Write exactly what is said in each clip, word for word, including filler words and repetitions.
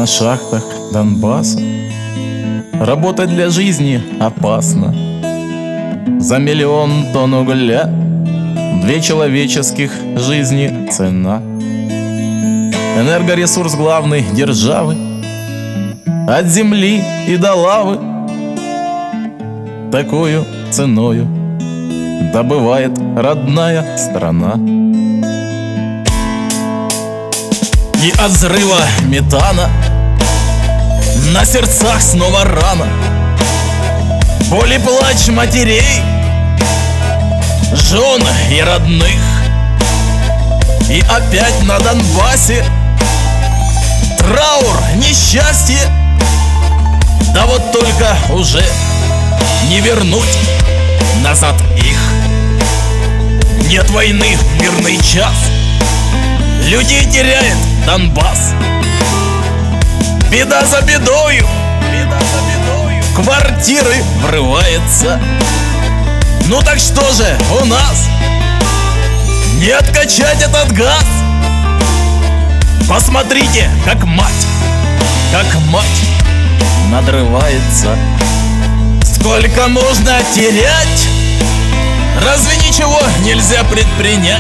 на шахтах Донбасса. Работать для жизни опасно. За миллион тонн угля две человеческих жизни цена. Энергоресурс главной державы, от земли и до лавы, такую ценою добывает родная страна. И от взрыва метана на сердцах снова рана, боль и плач матерей, жен и родных. И опять на Донбассе траур, несчастье. Да вот только уже не вернуть назад их. Нет войны в мирный час, людей теряет Донбасс. Беда за бедою, беда за бедою, квартиры врывается. Ну так что же у нас? Не откачать этот газ? Посмотрите, как мать, как мать надрывается. Сколько можно терять? Разве ничего нельзя предпринять?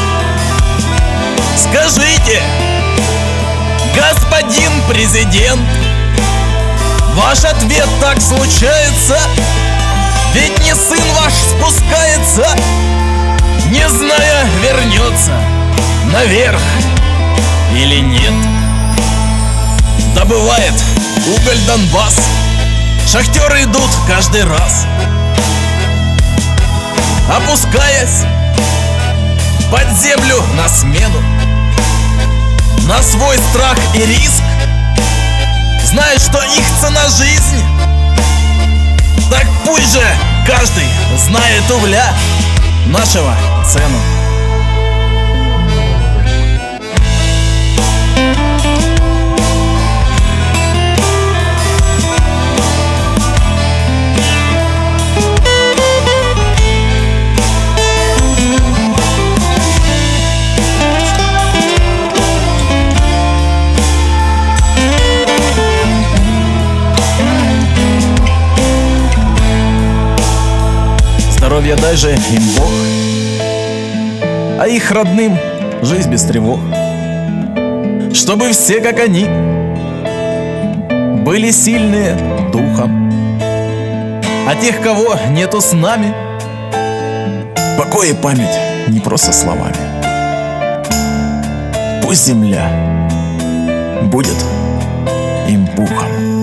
Скажите, господин президент, ваш ответ так случается? Ведь не сын ваш спускается, не зная, вернется наверх или нет. Добывает уголь Донбасс, шахтеры идут каждый раз, опускаясь под землю на смену, на свой страх и риск, зная, что их цена жизнь. Так пусть же каждый знает угля нашего цену. Здоровья дай же им Бог, а их родным жизнь без тревог. Чтобы все, как они, были сильные духом. А тех, кого нету с нами, покой и память не просто словами. Пусть земля будет им пухом.